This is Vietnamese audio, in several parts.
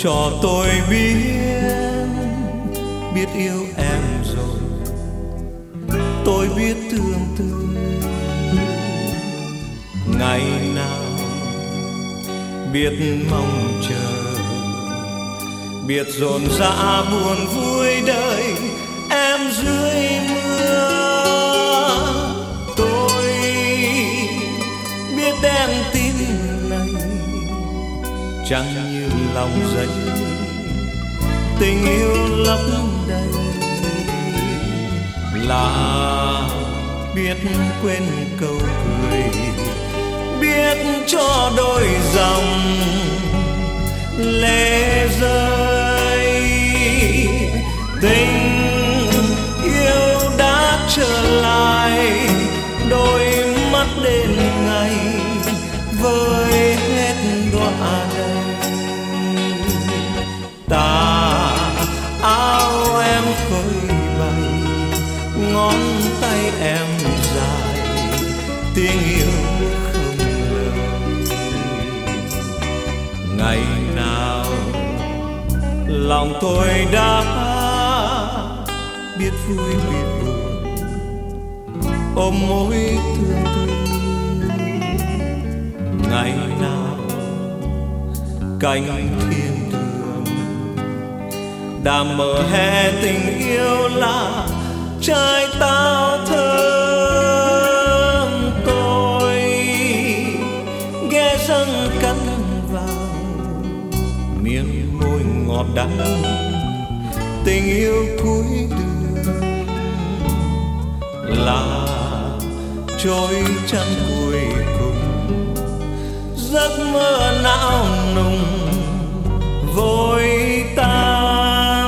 cho tôi biết yêu em rồi, tôi biết thương tư. Ngày nào biết mong chờ, biết dồn dã buồn vui đời em dưới mưa. Tôi biết đem tin này chẳng như lòng giấy, tình yêu lấp đầy là biết quên câu cười, biết cho đôi dòng lệ rơi. Tình yêu đã trở lại, đôi mắt đêm ngày với hết đọa đầy. Tà áo em phơi bày, ngón tay em dài, tiếng yêu không lời. Ngày nào lòng tôi đã biết vui biết buồn, ôm mối thương tư. Ngày nào cánh thiên đường đã mở hè tình yêu là trái táo thơm. Tôi ghé răng cắn vào miếng môi ngọt đắng, tình yêu cuối đường là trôi chăn cuối cùng. Giấc mơ não nùng vội tan.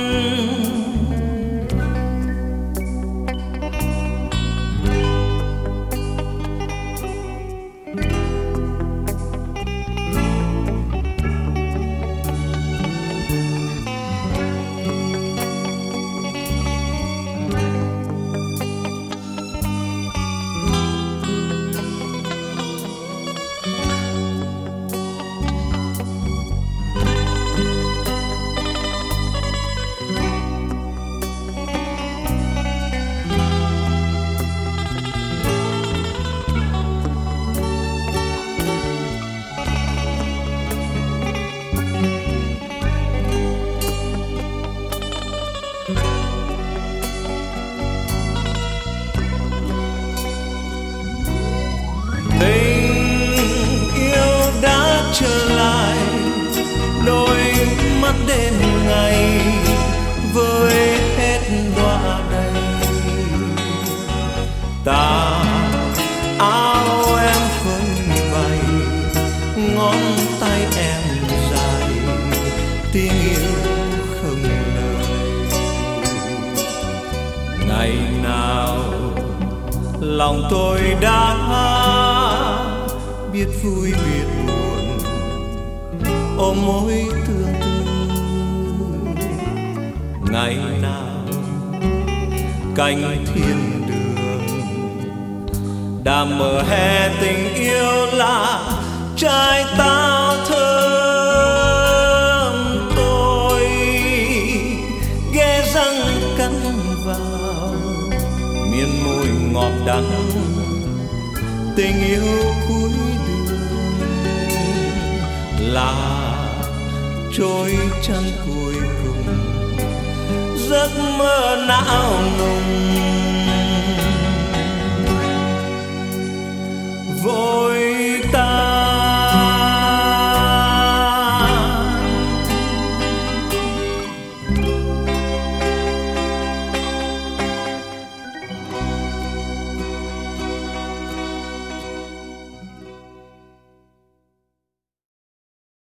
Trở lại đôi mắt đêm ngày với hết đọa đầy. Tà áo em phơi bày, ngón tay em dài, tiếng yêu không lời. Ngày nào lòng tôi đã biết vui biết buồn, ôm mối thương tư. Ngày nào cánh thiên đường đã mở hè tình yêu là trái táo thơm. Tôi ghé răng cắn vào miếng môi ngọt đắng, tình yêu cuối đường là trôi chăn cuối cùng. Giấc mơ não nùng vội